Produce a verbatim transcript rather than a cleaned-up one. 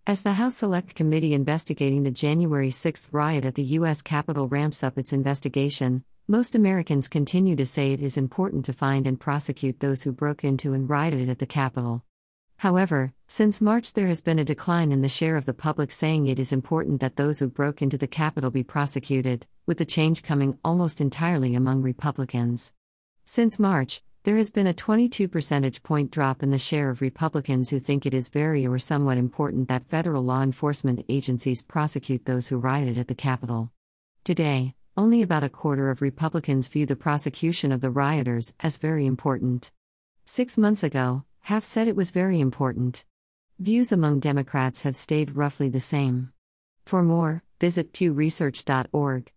As the House Select Committee investigating the January sixth riot at the U S Capitol ramps up its investigation, most Americans continue to say it is important to find and prosecute those who broke into and rioted at the Capitol. However, since March there has been a decline in the share of the public saying it is important that those who broke into the Capitol be prosecuted, with the change coming almost entirely among Republicans. Since March, there has been a twenty-two percentage point drop in the share of Republicans who think it is very or somewhat important that federal law enforcement agencies prosecute those who rioted at the Capitol. Today, only about a quarter of Republicans view the prosecution of the rioters as very important. Six months ago, half said it was very important. Views among Democrats have stayed roughly the same. For more, visit pew research dot org.